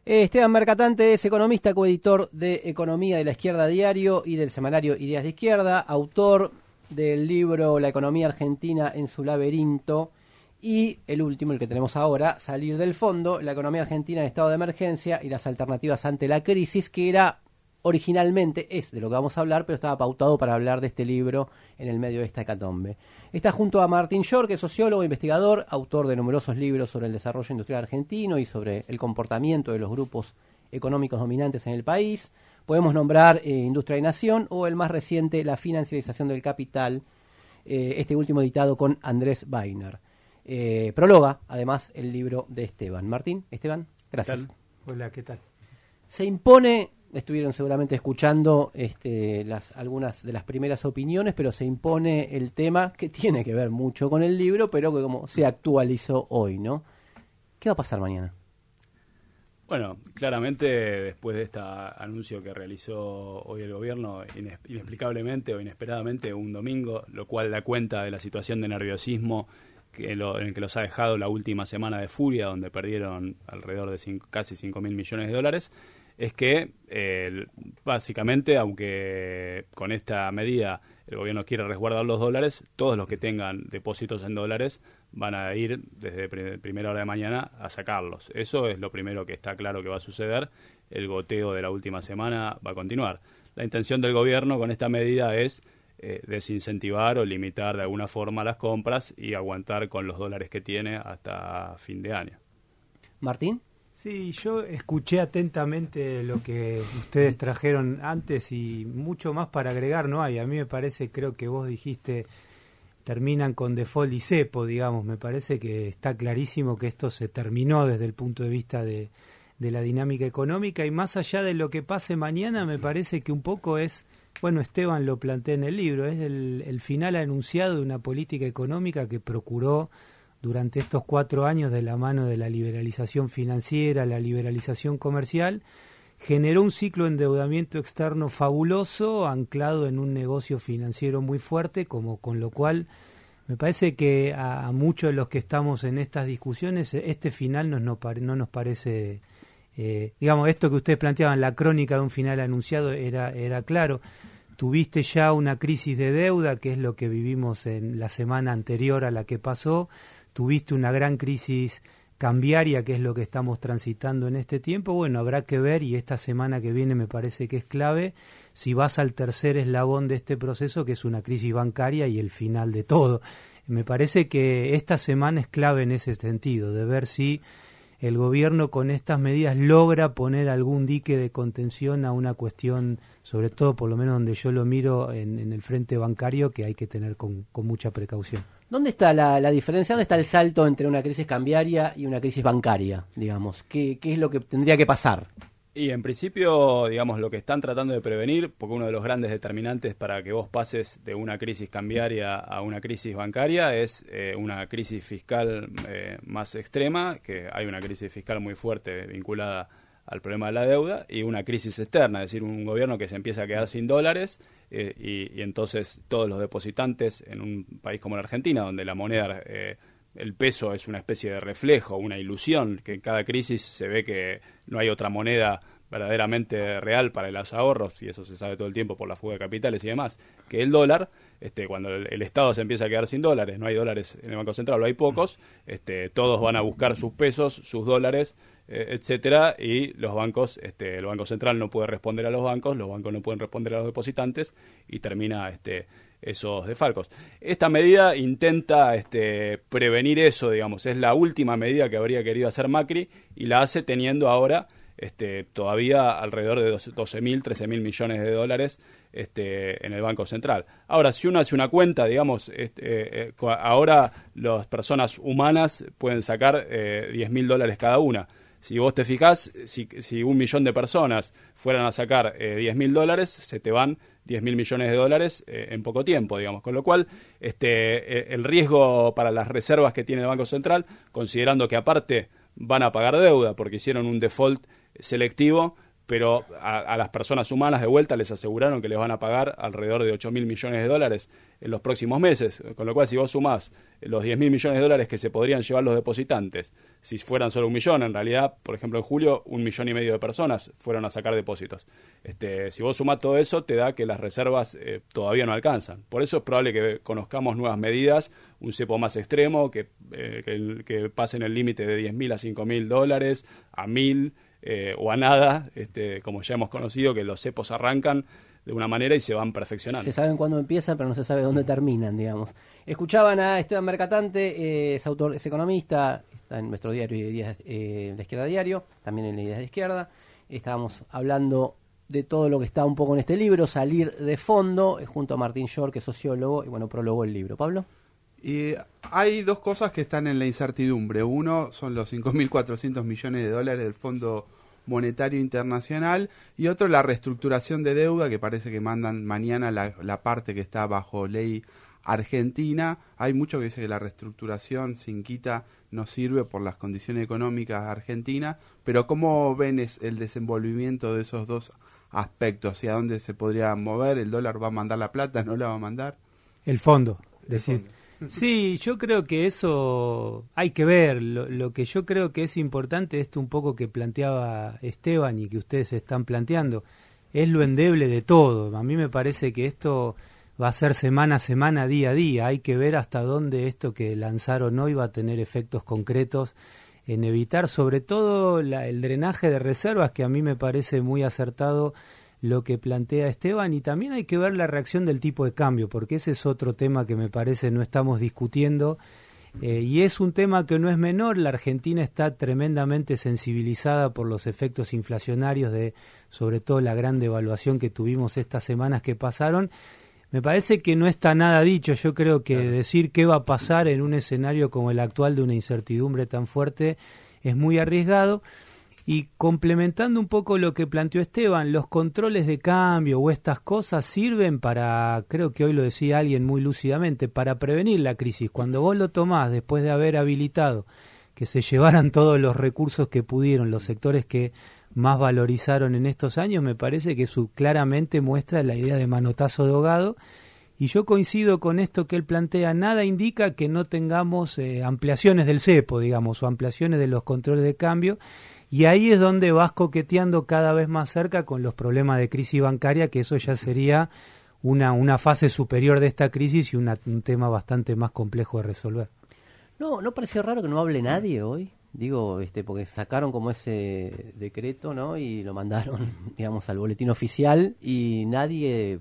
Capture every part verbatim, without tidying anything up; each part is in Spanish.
Esteban Mercatante es economista, coeditor de Economía de la Izquierda Diario y del semanario Ideas de Izquierda, autor del libro La economía argentina en su laberinto y el último, el que tenemos ahora, Salir del fondo, la economía argentina en estado de emergencia y las alternativas ante la crisis, que era originalmente, es de lo que vamos a hablar, pero estaba pautado para hablar de este libro en el medio de esta hecatombe. Está junto a Martín Shore, que es sociólogo e investigador, autor de numerosos libros sobre el desarrollo industrial argentino y sobre el comportamiento de los grupos económicos dominantes en el país. Podemos nombrar eh, Industria y Nación o el más reciente, La financiarización del capital, eh, este último editado con Andrés Weiner. Eh, prologa, además, el libro de Esteban. Martín, Esteban, gracias. ¿Qué tal? Hola, ¿qué tal? Se impone... Estuvieron seguramente escuchando este, las, algunas de las primeras opiniones, pero se impone el tema que tiene que ver mucho con el libro, pero que como se actualizó hoy, ¿no? ¿Qué va a pasar mañana? Bueno, claramente después de este anuncio que realizó hoy el gobierno, inexplicablemente o inesperadamente un domingo, lo cual da cuenta de la situación de nerviosismo que lo, en el que los ha dejado la última semana de furia, donde perdieron alrededor de cinco, casi cinco mil millones de dólares, es que eh, básicamente, aunque con esta medida el gobierno quiere resguardar los dólares, todos los que tengan depósitos en dólares van a ir desde pr- primera hora de mañana a sacarlos. Eso es lo primero que está claro que va a suceder. El goteo de la última semana va a continuar. La intención del gobierno con esta medida es eh, desincentivar o limitar de alguna forma las compras y aguantar con los dólares que tiene hasta fin de año. ¿Martín? Sí, yo escuché atentamente lo que ustedes trajeron antes y mucho más para agregar no hay. A mí me parece, creo que vos dijiste, terminan con default y cepo, digamos. Me parece que está clarísimo que esto se terminó desde el punto de vista de, de la dinámica económica y más allá de lo que pase mañana, me parece que un poco es, bueno, Esteban lo plantea en el libro, es el, el final anunciado de una política económica que procuró durante estos cuatro años de la mano de la liberalización financiera, la liberalización comercial, generó un ciclo de endeudamiento externo fabuloso, anclado en un negocio financiero muy fuerte, como con lo cual me parece que a, a muchos de los que estamos en estas discusiones, este final no, no, no nos parece, eh, digamos, esto que ustedes planteaban, la crónica de un final anunciado era, era claro. Tuviste ya una crisis de deuda, que es lo que vivimos en la semana anterior a la que pasó. Tuviste una gran crisis cambiaria, que es lo que estamos transitando en este tiempo. Bueno, habrá que ver, y esta semana que viene me parece que es clave, si vas al tercer eslabón de este proceso, que es una crisis bancaria y el final de todo. Me parece que esta semana es clave en ese sentido, de ver si el gobierno con estas medidas logra poner algún dique de contención a una cuestión, sobre todo por lo menos donde yo lo miro en, en el frente bancario, que hay que tener con, con mucha precaución. ¿Dónde está la, la diferencia? ¿Dónde está el salto entre una crisis cambiaria y una crisis bancaria, digamos? ¿Qué, qué es lo que tendría que pasar? Y en principio, digamos, lo que están tratando de prevenir, porque uno de los grandes determinantes para que vos pases de una crisis cambiaria a una crisis bancaria es eh, una crisis fiscal eh, más extrema, que hay una crisis fiscal muy fuerte vinculada al problema de la deuda, y una crisis externa, es decir, un gobierno que se empieza a quedar sin dólares eh, y, y entonces todos los depositantes en un país como la Argentina, donde la moneda, eh, el peso es una especie de reflejo, una ilusión, que en cada crisis se ve que no hay otra moneda verdaderamente real para los ahorros, y eso se sabe todo el tiempo por la fuga de capitales y demás, que el dólar. Este, cuando el, el Estado se empieza a quedar sin dólares, no hay dólares en el Banco Central, o hay pocos, este, todos van a buscar sus pesos, sus dólares, eh, etcétera, y los bancos, este, el Banco Central no puede responder a los bancos, los bancos no pueden responder a los depositantes, y termina este, esos desfalcos. Esta medida intenta este, prevenir eso, digamos, es la última medida que habría querido hacer Macri, y la hace teniendo ahora Este, todavía alrededor de doce mil, trece mil millones de dólares este, en el Banco Central. Ahora, si uno hace una cuenta, digamos, este, eh, ahora las personas humanas pueden sacar eh, diez mil dólares cada una. Si vos te fijás, si, si un millón de personas fueran a sacar eh, diez mil dólares, se te van diez mil millones de dólares eh, en poco tiempo, digamos. Con lo cual, este, eh, el riesgo para las reservas que tiene el Banco Central, considerando que aparte van a pagar deuda porque hicieron un default selectivo, pero a, a las personas humanas de vuelta les aseguraron que les van a pagar alrededor de ocho mil millones de dólares en los próximos meses, con lo cual si vos sumás los diez mil millones de dólares que se podrían llevar los depositantes, si fueran solo un millón, en realidad, por ejemplo, en julio, un millón y medio de personas fueron a sacar depósitos. Este, si vos sumás todo eso, te da que las reservas eh, todavía no alcanzan. Por eso es probable que conozcamos nuevas medidas, un cepo más extremo, que, eh, que, que pasen el límite de diez mil a cinco mil dólares, a mil, Eh, o a nada, este, como ya hemos conocido, que los cepos arrancan de una manera y se van perfeccionando. Se saben cuándo empiezan, pero no se sabe dónde terminan, digamos. Escuchaban a Esteban Mercatante, eh, es autor, es economista, está en nuestro diario de Ideas, eh, La Izquierda Diario, también en Ideas de Izquierda. Estábamos hablando de todo lo que está un poco en este libro, Salir de Fondo, eh, junto a Martín Shore, que es sociólogo, y bueno, prologó el libro. ¿Pablo? Y hay dos cosas que están en la incertidumbre. Uno son los cinco mil cuatrocientos millones de dólares del Fondo Monetario Internacional y otro la reestructuración de deuda, que parece que mandan mañana la, la parte que está bajo ley argentina. Hay mucho que dice que la reestructuración sin quita no sirve por las condiciones económicas argentinas, pero ¿cómo ven es el desenvolvimiento de esos dos aspectos? ¿Hacia dónde se podría mover? ¿El dólar va a mandar la plata? ¿No la va a mandar? El fondo, El decir. fondo. Sí, yo creo que eso hay que ver. Lo, lo que yo creo que es importante, esto un poco que planteaba Esteban y que ustedes están planteando, es lo endeble de todo. A mí me parece que esto va a ser semana a semana, día a día. Hay que ver hasta dónde esto que lanzaron hoy va a tener efectos concretos en evitar sobre todo la, el drenaje de reservas, que a mí me parece muy acertado lo que plantea Esteban, y también hay que ver la reacción del tipo de cambio, porque ese es otro tema que me parece no estamos discutiendo, eh, y es un tema que no es menor. La Argentina está tremendamente sensibilizada por los efectos inflacionarios de, sobre todo, la gran devaluación que tuvimos estas semanas que pasaron. Me parece que no está nada dicho. Yo creo que claro, decir qué va a pasar en un escenario como el actual de una incertidumbre tan fuerte es muy arriesgado. Y complementando un poco lo que planteó Esteban, los controles de cambio o estas cosas sirven para, creo que hoy lo decía alguien muy lúcidamente, para prevenir la crisis. Cuando vos lo tomás después de haber habilitado que se llevaran todos los recursos que pudieron, los sectores que más valorizaron en estos años, me parece que eso claramente muestra la idea de manotazo de ahogado. Y yo coincido con esto que él plantea. Nada indica que no tengamos eh, ampliaciones del cepo, digamos, o ampliaciones de los controles de cambio. Y ahí es donde vas coqueteando cada vez más cerca con los problemas de crisis bancaria, que eso ya sería una, una fase superior de esta crisis y una, un tema bastante más complejo de resolver. No, ¿no parece raro que no hable nadie hoy? Digo, este, porque sacaron como ese decreto, ¿no? Y lo mandaron, digamos, al boletín oficial y nadie...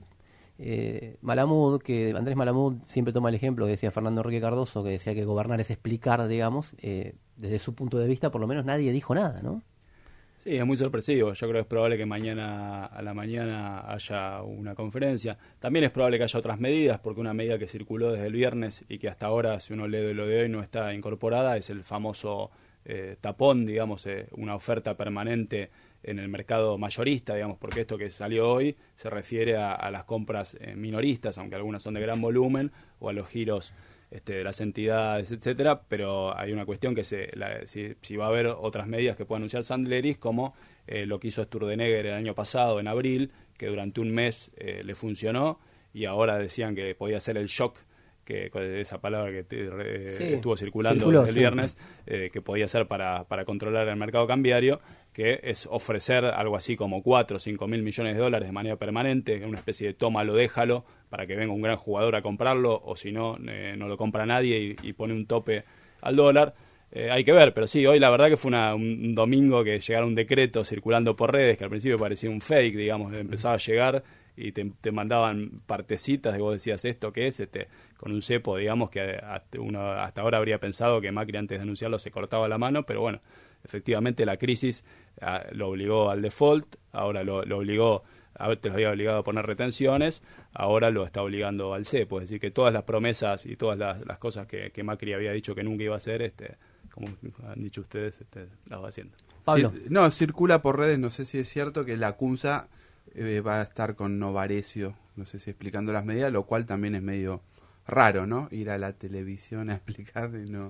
Eh, Malamud, que Andrés Malamud siempre toma el ejemplo que decía Fernando Enrique Cardoso, que decía que gobernar es explicar, digamos, eh, desde su punto de vista por lo menos nadie dijo nada, ¿no? Sí, es muy sorpresivo. Yo creo que es probable que mañana a la mañana haya una conferencia. También es probable que haya otras medidas, porque una medida que circuló desde el viernes y que hasta ahora, si uno lee lo de hoy, no está incorporada, es el famoso eh, tapón, digamos, eh, una oferta permanente en el mercado mayorista, digamos, porque esto que salió hoy se refiere a, a las compras eh, minoristas, aunque algunas son de gran volumen, o a los giros este, de las entidades, etcétera, pero hay una cuestión que se, la, si, si va a haber otras medidas que pueda anunciar Sandleris, como eh, lo que hizo Sturzenegger el año pasado, en abril, que durante un mes eh, le funcionó, y ahora decían que podía ser el shock, que esa palabra que te, eh, sí, estuvo circulando circuló, desde el viernes, eh, que podía ser para, para controlar el mercado cambiario, que es ofrecer algo así como cuatro o cinco mil millones de dólares de manera permanente, una especie de tómalo, déjalo, para que venga un gran jugador a comprarlo, o si no, eh, no lo compra nadie y, y pone un tope al dólar. Eh, hay que ver, pero sí, hoy la verdad que fue una, un domingo que llegara un decreto circulando por redes, que al principio parecía un fake, digamos, empezaba a llegar y te, te mandaban partecitas y vos decías, ¿esto qué es? Este, con un cepo, digamos, que hasta, uno hasta ahora habría pensado que Macri antes de anunciarlo se cortaba la mano, pero bueno, efectivamente la crisis ah, lo obligó al default, ahora lo, lo obligó, antes lo había obligado a poner retenciones, ahora lo está obligando al cepo, es decir, que todas las promesas y todas las, las cosas que, que Macri había dicho que nunca iba a hacer, este, como han dicho ustedes, este, las va haciendo. Pablo. Sí, no, circula por redes, no sé si es cierto que la CUNSA eh, va a estar con Novarecio, no sé si explicando las medidas, lo cual también es medio raro, ¿no? Ir a la televisión a explicar y no...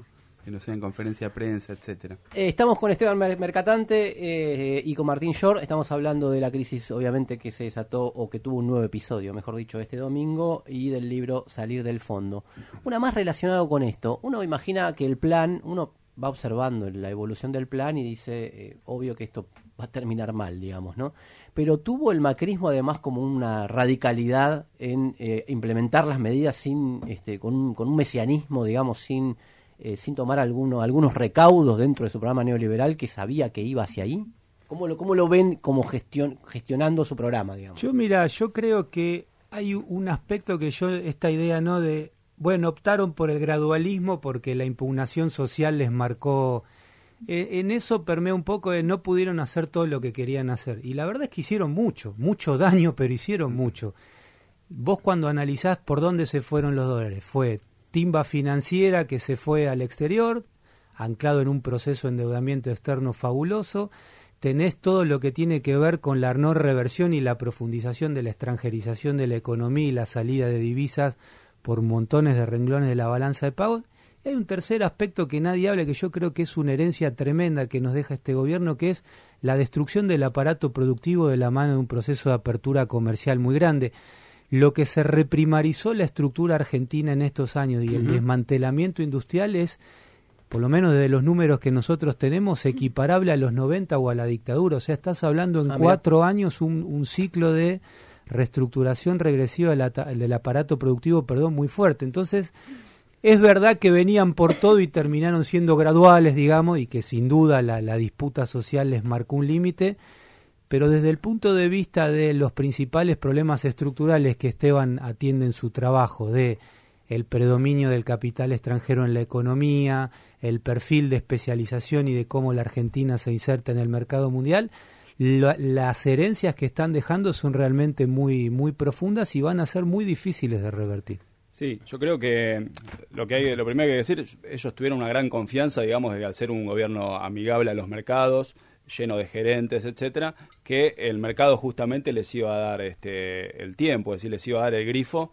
que no sea en conferencia de prensa, etcétera. Eh, estamos con Esteban Mercatante eh, y con Martín Short. Estamos hablando de la crisis, obviamente, que se desató o que tuvo un nuevo episodio, mejor dicho, este domingo, y del libro Salir del Fondo. Una más relacionado con esto. Uno imagina que el plan, uno va observando la evolución del plan y dice, eh, obvio que esto va a terminar mal, digamos, ¿no? Pero tuvo el macrismo además como una radicalidad en eh, implementar las medidas sin, este, con un, con un mesianismo, digamos, sin Eh, sin tomar alguno, algunos recaudos dentro de su programa neoliberal que sabía que iba hacia ahí. ¿Cómo lo, cómo lo ven como gestión, gestionando su programa, digamos? Yo, mira, yo creo que hay un aspecto que yo, esta idea, ¿no? De, bueno, optaron por el gradualismo porque la impugnación social les marcó. Eh, en eso permea un poco de no pudieron hacer todo lo que querían hacer. Y la verdad es que hicieron mucho, mucho daño, pero hicieron mucho. Vos cuando analizás por dónde se fueron los dólares, fue timba financiera que se fue al exterior, anclado en un proceso de endeudamiento externo fabuloso. Tenés todo lo que tiene que ver con la no reversión y la profundización de la extranjerización de la economía y la salida de divisas por montones de renglones de la balanza de pagos. Y hay un tercer aspecto que nadie habla, que yo creo que es una herencia tremenda que nos deja este gobierno, que es la destrucción del aparato productivo de la mano de un proceso de apertura comercial muy grande. Lo que se reprimarizó la estructura argentina en estos años y el uh-huh. desmantelamiento industrial es, por lo menos desde los números que nosotros tenemos, equiparable a los noventa o a la dictadura. O sea, estás hablando en ah, cuatro mira. años un, un ciclo de reestructuración regresiva del, del aparato productivo, perdón, muy fuerte. Entonces, es verdad que venían por todo y terminaron siendo graduales, digamos, y que sin duda la, la disputa social les marcó un límite. Pero desde el punto de vista de los principales problemas estructurales que Esteban atiende en su trabajo, de el predominio del capital extranjero en la economía, el perfil de especialización y de cómo la Argentina se inserta en el mercado mundial, la, las herencias que están dejando son realmente muy, muy profundas y van a ser muy difíciles de revertir. Sí, yo creo que lo que hay, lo primero que hay que decir, ellos tuvieron una gran confianza, digamos, de que al ser un gobierno amigable a los mercados, lleno de gerentes, etcétera, que el mercado justamente les iba a dar este el tiempo, es decir, les iba a dar el grifo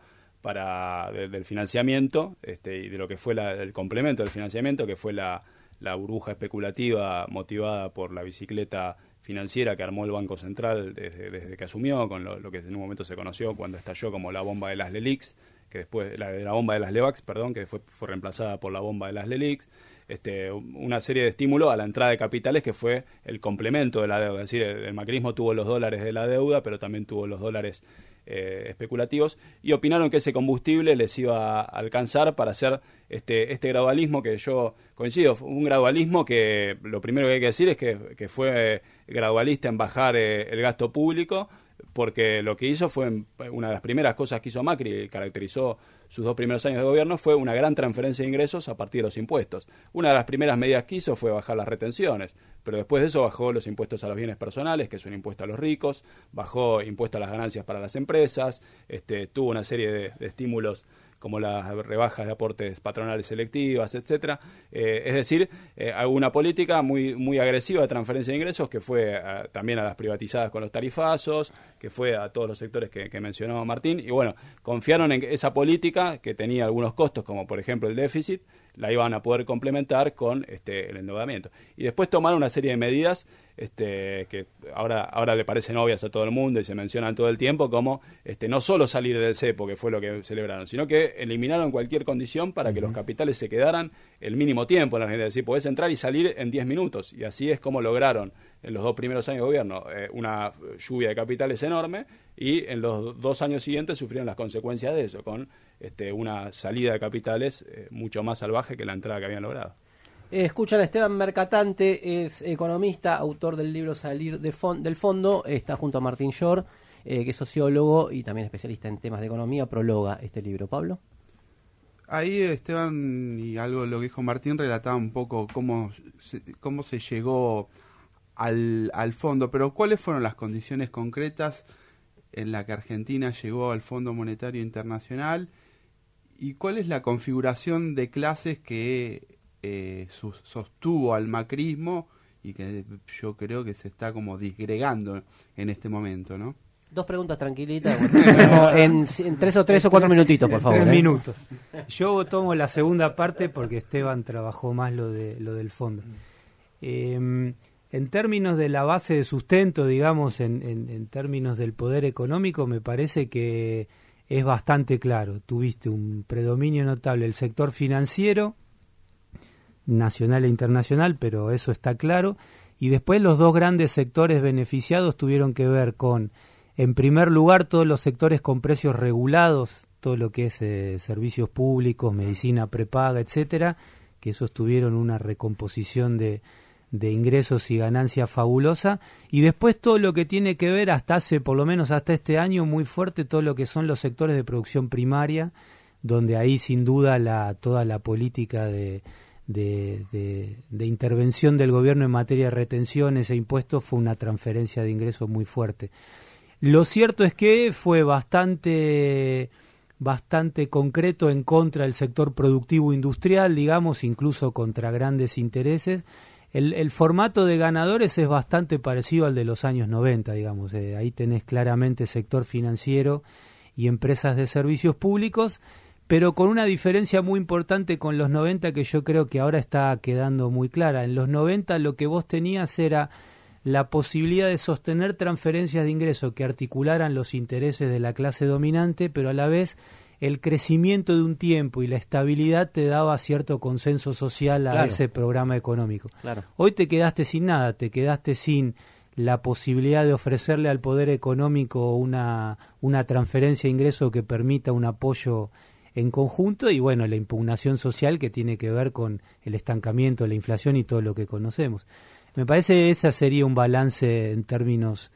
para de, del financiamiento este, y de lo que fue la, el complemento del financiamiento, que fue la, la burbuja especulativa motivada por la bicicleta financiera que armó el Banco Central desde, desde que asumió, con lo, lo que en un momento se conoció cuando estalló como la bomba de las LELIQs, que después la, de la bomba de las LEVAX, perdón, que fue, fue reemplazada por la bomba de las LELIQs. Este, una serie de estímulos a la entrada de capitales que fue el complemento de la deuda. Es decir, el, el macrismo tuvo los dólares de la deuda, pero también tuvo los dólares eh, especulativos, y opinaron que ese combustible les iba a alcanzar para hacer este, este gradualismo que yo coincido. Un gradualismo que lo primero que hay que decir es que, que fue gradualista en bajar eh, el gasto público, porque lo que hizo fue, una de las primeras cosas que hizo Macri, caracterizó sus dos primeros años de gobierno, fue una gran transferencia de ingresos a partir de los impuestos. Una de las primeras medidas que hizo fue bajar las retenciones, pero después de eso bajó los impuestos a los bienes personales, que es un impuesto a los ricos, bajó impuesto a las ganancias para las empresas, este, tuvo una serie de, de estímulos como las rebajas de aportes patronales selectivas, etcétera. Eh, es decir, eh, una política muy muy agresiva de transferencia de ingresos que fue a, también a las privatizadas con los tarifazos, que fue a todos los sectores que, que mencionó Martín, y bueno, confiaron en que esa política, que tenía algunos costos, como por ejemplo el déficit, la iban a poder complementar con este, el endeudamiento. Y después tomaron una serie de medidas este, que ahora, ahora le parecen obvias a todo el mundo y se mencionan todo el tiempo, como este, no solo salir del cepo, que fue lo que celebraron, sino que eliminaron cualquier condición para que los capitales se quedaran el mínimo tiempo en la Argentina. Es decir, podés entrar y salir en diez minutos. Y así es como lograron en los dos primeros años de gobierno eh, una lluvia de capitales enorme, y en los dos años siguientes sufrieron las consecuencias de eso, con este, una salida de capitales eh, mucho más salvaje que la entrada que habían logrado. Eh, escuchan a Esteban Mercatante, es economista, autor del libro Salir de fon- del Fondo, está junto a Martín Short, eh, que es sociólogo y también especialista en temas de economía, prologa este libro. Pablo. Ahí Esteban, y algo de lo que dijo Martín, relataba un poco cómo se, cómo se llegó al, al fondo, pero ¿cuáles fueron las condiciones concretas en las que Argentina llegó al Fondo Monetario Internacional? ¿Y cuál es la configuración de clases que eh, sostuvo al macrismo y que yo creo que se está como disgregando en este momento, ¿no? Dos preguntas tranquilitas. Bueno, en, en tres o tres o cuatro minutitos, por favor. Tres ¿eh? minutos. Yo tomo la segunda parte porque Esteban trabajó más lo de lo del fondo. Eh, en términos de la base de sustento, digamos, en, en, en términos del poder económico, me parece que es bastante claro. Tuviste un predominio notable del sector financiero, nacional e internacional, pero eso está claro. Y después los dos grandes sectores beneficiados tuvieron que ver con, en primer lugar, todos los sectores con precios regulados, todo lo que es eh, servicios públicos, medicina prepaga, etcétera, que esos tuvieron una recomposición de, de ingresos y ganancias fabulosa. Y después todo lo que tiene que ver, hasta hace, por lo menos hasta este año, muy fuerte, todo lo que son los sectores de producción primaria, donde ahí sin duda la, toda la política de... De, de, de intervención del gobierno en materia de retenciones e impuestos fue una transferencia de ingresos muy fuerte. Lo cierto es que fue bastante, bastante concreto en contra del sector productivo industrial, digamos, incluso contra grandes intereses. El, el formato de ganadores es bastante parecido al de los años noventa, digamos. Eh, ahí tenés claramente sector financiero y empresas de servicios públicos, pero con una diferencia muy importante con los noventa que yo creo que ahora está quedando muy clara. En los noventa lo que vos tenías era la posibilidad de sostener transferencias de ingresos que articularan los intereses de la clase dominante, pero a la vez el crecimiento de un tiempo y la estabilidad te daba cierto consenso social a claro. ese programa económico. Claro. Hoy te quedaste sin nada, te quedaste sin la posibilidad de ofrecerle al poder económico una, una transferencia de ingresos que permita un apoyo en conjunto y bueno, la impugnación social que tiene que ver con el estancamiento, la inflación y todo lo que conocemos. Me parece que ese sería un balance en términos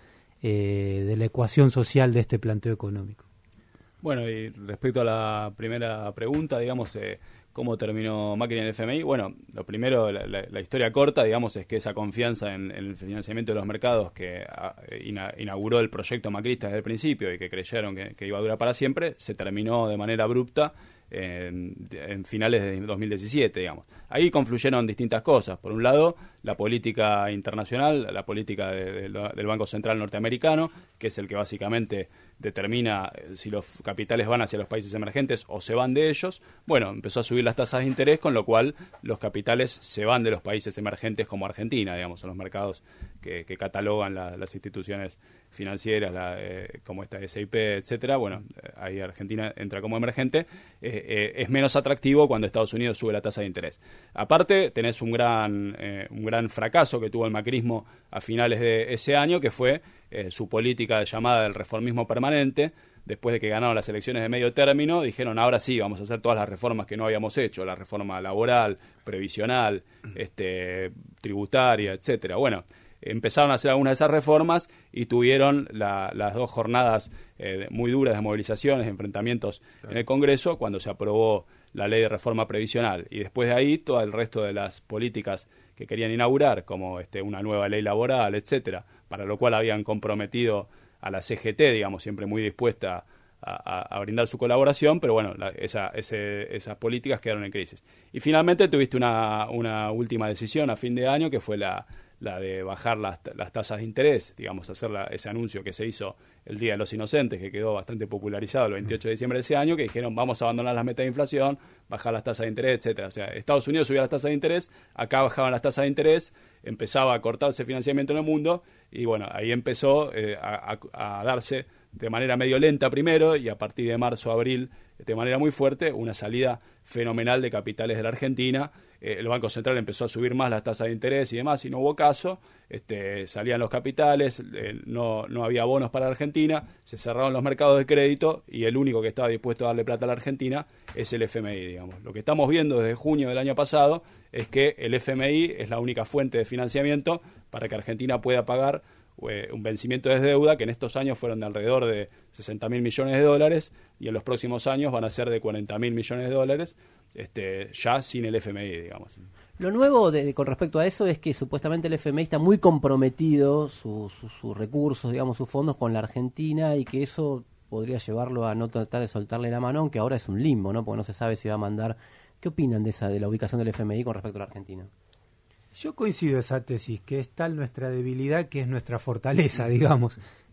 eh, de la ecuación social de este planteo económico. Bueno, y respecto a la primera pregunta, digamos, eh, ¿cómo terminó Macri en el F M I? Bueno, lo primero, la, la, la historia corta, digamos, es que esa confianza en, en el financiamiento de los mercados que a, ina, inauguró el proyecto macrista desde el principio y que creyeron que, que iba a durar para siempre, se terminó de manera abrupta en, en finales de dos mil diecisiete, digamos. Ahí confluyeron distintas cosas. Por un lado, la política internacional, la política de, de, del Banco Central norteamericano, que es el que básicamente determina si los capitales van hacia los países emergentes o se van de ellos. Bueno, empezó a subir las tasas de interés, con lo cual los capitales se van de los países emergentes como Argentina, digamos, son los mercados que, que catalogan la, las instituciones financieras, la, eh, como esta S I P, etcétera. Bueno, ahí Argentina entra como emergente. Eh, eh, es menos atractivo cuando Estados Unidos sube la tasa de interés. Aparte, tenés un gran, eh, un gran fracaso que tuvo el macrismo a finales de ese año, que fue eh, su política llamada del reformismo permanente. Después de que ganaron las elecciones de medio término, dijeron ahora sí, vamos a hacer todas las reformas que no habíamos hecho, la reforma laboral, previsional, este, tributaria, etcétera. Bueno, empezaron a hacer algunas de esas reformas y tuvieron la, las dos jornadas eh, muy duras de movilizaciones, de enfrentamientos claro. en el Congreso, cuando se aprobó la ley de reforma previsional. Y después de ahí, todo el resto de las políticas que querían inaugurar, como este, una nueva ley laboral, etcétera, para lo cual habían comprometido a la C G T, digamos, siempre muy dispuesta a, a, a brindar su colaboración, pero bueno, la, esa, ese, esas políticas quedaron en crisis. Y finalmente tuviste una, una última decisión a fin de año, que fue la, la de bajar las, las tasas de interés, digamos, hacer la, ese anuncio que se hizo el Día de los Inocentes, que quedó bastante popularizado el veintiocho de diciembre de ese año, que dijeron vamos a abandonar las metas de inflación, bajar las tasas de interés, etcétera. O sea, Estados Unidos subía las tasas de interés, acá bajaban las tasas de interés, empezaba a cortarse financiamiento en el mundo, y bueno, ahí empezó eh, a, a, a darse de manera medio lenta primero, y a partir de marzo, abril, de manera muy fuerte, una salida fenomenal de capitales de la Argentina. Eh, el Banco Central empezó a subir más las tasas de interés y demás, y no hubo caso. Este, salían los capitales, eh, no, no había bonos para la Argentina, se cerraron los mercados de crédito, y el único que estaba dispuesto a darle plata a la Argentina es el F M I, digamos. Lo que estamos viendo desde junio del año pasado es que el F M I es la única fuente de financiamiento para que Argentina pueda pagar eh, un vencimiento de deuda que en estos años fueron de alrededor de sesenta mil millones de dólares, y en los próximos años van a ser de cuarenta mil millones de dólares, este, ya sin el F M I, digamos. Lo nuevo de, con respecto a eso es que supuestamente el F M I está muy comprometido, sus su, su recursos, digamos, sus fondos con la Argentina, y que eso podría llevarlo a no tratar de soltarle la mano, aunque ahora es un limbo, ¿no? Porque no se sabe si va a mandar. ¿Qué opinan de esa de la ubicación del F M I con respecto a la Argentina? Yo coincido esa tesis, que es tal nuestra debilidad que es nuestra fortaleza, digamos.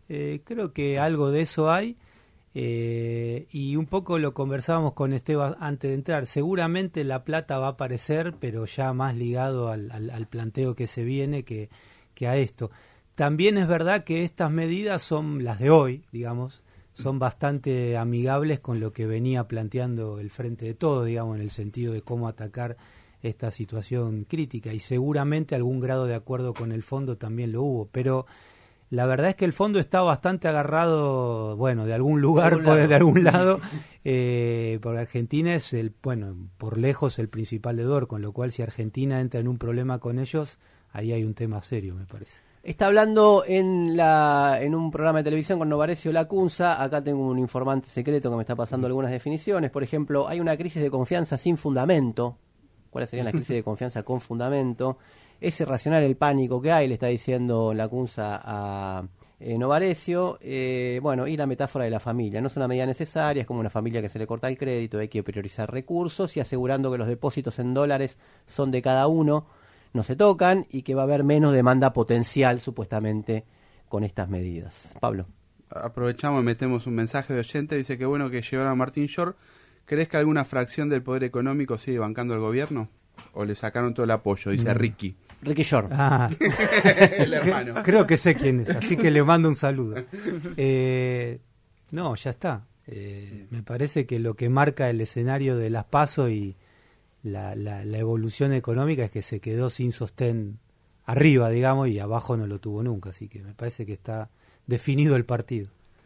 Eh, creo que algo de eso hay. Eh, y un poco lo conversábamos con Esteban antes de entrar. Seguramente la plata va a aparecer, pero ya más ligado al, al, al planteo que se viene que, que a esto. También es verdad que estas medidas son las de hoy, digamos, son bastante amigables con lo que venía planteando el Frente de Todos, digamos, en el sentido de cómo atacar esta situación crítica, y seguramente algún grado de acuerdo con el fondo también lo hubo, pero la verdad es que el fondo está bastante agarrado, bueno, de algún lugar, de algún lado, de algún lado eh, porque Argentina es, el bueno, por lejos el principal deudor, con lo cual si Argentina entra en un problema con ellos, ahí hay un tema serio, me parece. Está hablando en la en un programa de televisión con Novarecio Lacunza. Acá tengo un informante secreto que me está pasando algunas definiciones. Por ejemplo, hay una crisis de confianza sin fundamento. ¿Cuáles serían las crisis de confianza con fundamento? Es irracional el pánico que hay, le está diciendo Lacunza a eh, Novarecio. Eh, bueno, y la metáfora de la familia. No es una medida necesaria, es como una familia que se le corta el crédito, hay que priorizar recursos, y asegurando que los depósitos en dólares son de cada uno, no se tocan, y que va a haber menos demanda potencial, supuestamente, con estas medidas. Pablo. Aprovechamos y metemos un mensaje de oyente. Dice que bueno que llegaron a Martín Short. ¿Crees que alguna fracción del poder económico sigue bancando al gobierno? ¿O le sacaron todo el apoyo? Dice mm. Ricky. Ricky Short. Ah. El hermano. Creo que sé quién es, así que le mando un saludo. Eh, no, ya está. Eh, me parece que lo que marca el escenario de las PASO y La, la, la evolución económica es que se quedó sin sostén arriba, digamos, y abajo no lo tuvo nunca, así que me parece que está definido el partido.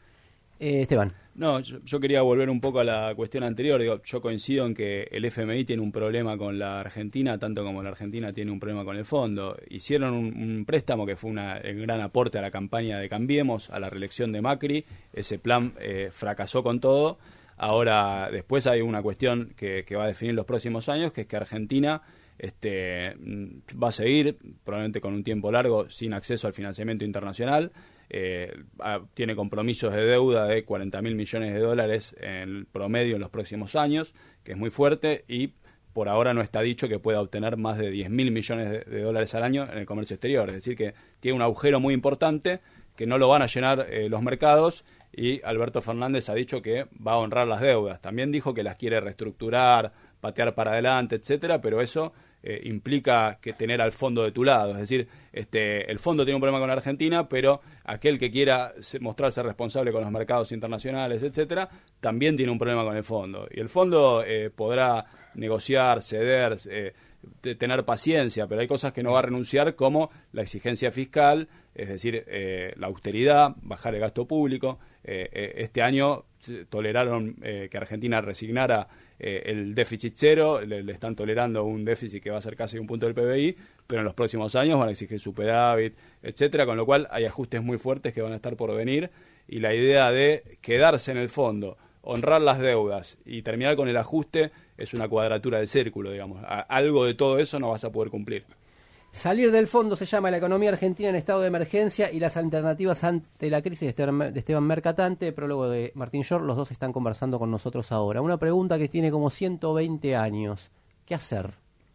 Eh, Esteban. No, yo, yo quería volver un poco a la cuestión anterior. Digo, yo coincido en que el F M I tiene un problema con la Argentina, tanto como la Argentina tiene un problema con el fondo. Hicieron un, un préstamo que fue una, el gran aporte a la campaña de Cambiemos, a la reelección de Macri. Ese plan eh, fracasó con todo. Ahora, después hay una cuestión que, que va a definir los próximos años, que es que Argentina este, va a seguir, probablemente con un tiempo largo, sin acceso al financiamiento internacional. Eh, tiene compromisos de deuda de cuarenta mil millones de dólares en promedio en los próximos años, que es muy fuerte, y por ahora no está dicho que pueda obtener más de diez mil millones de, de dólares al año en el comercio exterior. Es decir, que tiene un agujero muy importante que no lo van a llenar eh, los mercados. Y Alberto Fernández ha dicho que va a honrar las deudas. También dijo que las quiere reestructurar, patear para adelante, etcétera, pero eso eh, implica que tener al fondo de tu lado. Es decir, este, el fondo tiene un problema con la Argentina, pero aquel que quiera mostrarse responsable con los mercados internacionales, etcétera, también tiene un problema con el fondo. Y el fondo eh, podrá negociar, ceder, eh, tener paciencia, pero hay cosas que no va a renunciar, como la exigencia fiscal, es decir, eh, la austeridad, bajar el gasto público. Eh, eh, este año toleraron eh, que Argentina resignara eh, el déficit cero, le, le están tolerando un déficit que va a ser casi un punto del P B I, pero en los próximos años van a exigir superávit, etcétera, con lo cual hay ajustes muy fuertes que van a estar por venir, y la idea de quedarse en el fondo, honrar las deudas y terminar con el ajuste es una cuadratura del círculo, digamos. A, algo de todo eso no vas a poder cumplir. Salir del fondo se llama La economía argentina en estado de emergencia y las alternativas ante la crisis de Esteban, de Esteban Mercatante, prólogo de Martín Short. Los dos están conversando con nosotros ahora. Una pregunta que tiene como ciento veinte años. ¿Qué hacer?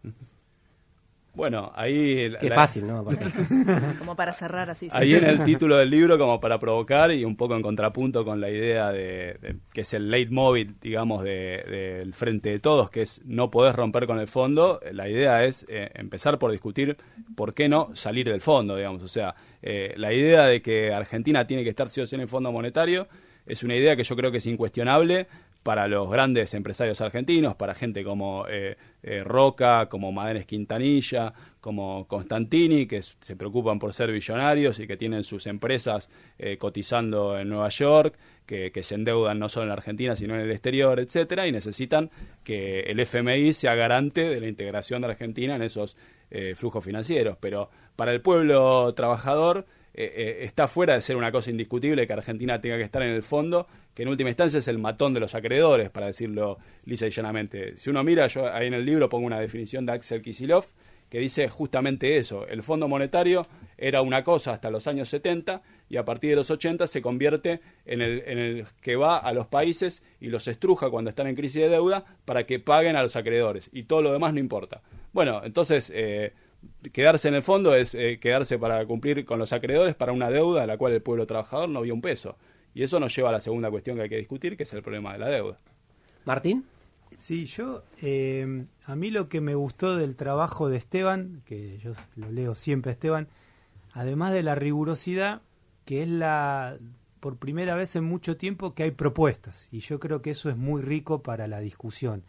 Bueno, ahí... Qué la, fácil, ¿no? Como para cerrar así. Ahí en el título del libro, como para provocar y un poco en contrapunto con la idea de, de que es el leitmotiv, digamos, del de, de Frente de Todos, que es no podés romper con el fondo. La idea es eh, empezar por discutir por qué no salir del fondo, digamos. O sea, eh, la idea de que Argentina tiene que estar sí o sí en el Fondo Monetario es una idea que yo creo que es incuestionable para los grandes empresarios argentinos, para gente como eh, eh, Roca, como Madenes Quintanilla, como Constantini, que es, se preocupan por ser billonarios y que tienen sus empresas eh, cotizando en Nueva York, que, que se endeudan no solo en la Argentina, sino en el exterior, etcétera, y necesitan que el F M I sea garante de la integración de Argentina en esos eh, flujos financieros. Pero para el pueblo trabajador Eh, eh, está fuera de ser una cosa indiscutible que Argentina tenga que estar en el fondo, que en última instancia es el matón de los acreedores, para decirlo lisa y llanamente. Si uno mira, yo ahí en el libro pongo una definición de Axel Kicillof que dice justamente eso: el Fondo Monetario era una cosa hasta los años setenta y a partir de los ochenta se convierte en el, en el que va a los países y los estruja cuando están en crisis de deuda para que paguen a los acreedores, y todo lo demás no importa. Bueno, entonces... Eh, quedarse en el fondo es eh, quedarse para cumplir con los acreedores para una deuda a la cual el pueblo trabajador no vio un peso. Y eso nos lleva a la segunda cuestión que hay que discutir, que es el problema de la deuda. Martín. Sí, yo, eh, a mí lo que me gustó del trabajo de Esteban, que yo lo leo siempre a Esteban, además de la rigurosidad, que es la, por primera vez en mucho tiempo que hay propuestas, y yo creo que eso es muy rico para la discusión.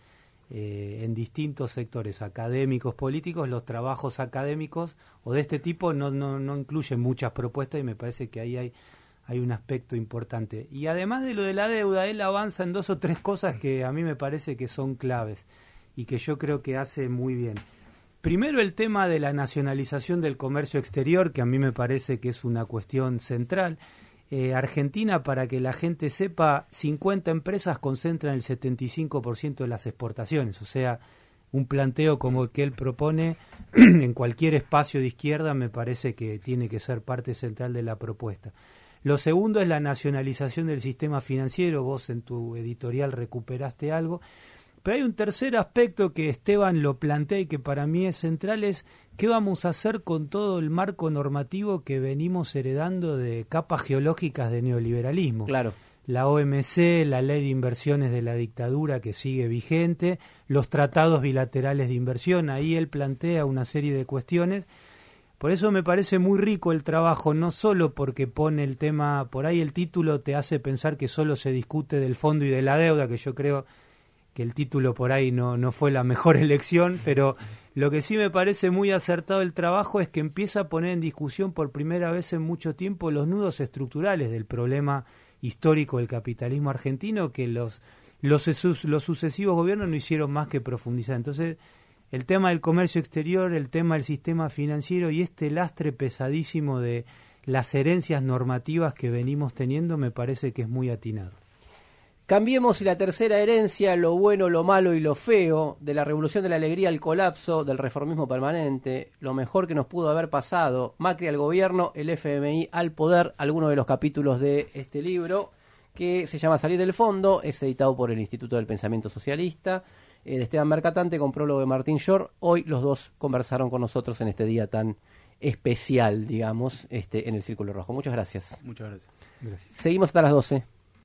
Eh, en distintos sectores académicos, políticos, los trabajos académicos o de este tipo no, no, no incluyen muchas propuestas y me parece que ahí hay, hay un aspecto importante. Y además de lo de la deuda, él avanza en dos o tres cosas que a mí me parece que son claves y que yo creo que hace muy bien. Primero, el tema de la nacionalización del comercio exterior, que a mí me parece que es una cuestión central. Eh, Argentina, para que la gente sepa, cincuenta empresas concentran el setenta y cinco por ciento de las exportaciones, o sea, un planteo como el que él propone en cualquier espacio de izquierda me parece que tiene que ser parte central de la propuesta. Lo segundo es la nacionalización del sistema financiero, vos en tu editorial recuperaste algo, pero hay un tercer aspecto que Esteban lo plantea y que para mí es central, es qué vamos a hacer con todo el marco normativo que venimos heredando de capas geológicas de neoliberalismo. Claro. La O M C, la ley de inversiones de la dictadura que sigue vigente, los tratados bilaterales de inversión, ahí él plantea una serie de cuestiones. Por eso me parece muy rico el trabajo, no solo porque pone el tema, por ahí el título te hace pensar que solo se discute del fondo y de la deuda, que yo creo que el título por ahí no, no fue la mejor elección, pero lo que sí me parece muy acertado el trabajo es que empieza a poner en discusión por primera vez en mucho tiempo los nudos estructurales del problema histórico del capitalismo argentino, que los, los, los sucesivos gobiernos no hicieron más que profundizar. Entonces, el tema del comercio exterior, el tema del sistema financiero y este lastre pesadísimo de las herencias normativas que venimos teniendo me parece que es muy atinado. Cambiemos y la tercera herencia, lo bueno, lo malo y lo feo, de la revolución de la alegría al colapso, del reformismo permanente, lo mejor que nos pudo haber pasado, Macri al gobierno, el F M I al poder, algunos de los capítulos de este libro, que se llama Salir del Fondo, es editado por el Instituto del Pensamiento Socialista, eh, de Esteban Mercatante, con prólogo de Martín Shor. Hoy los dos conversaron con nosotros en este día tan especial, digamos, este, en el Círculo Rojo. Muchas gracias. Muchas gracias. Gracias. Seguimos hasta las doce.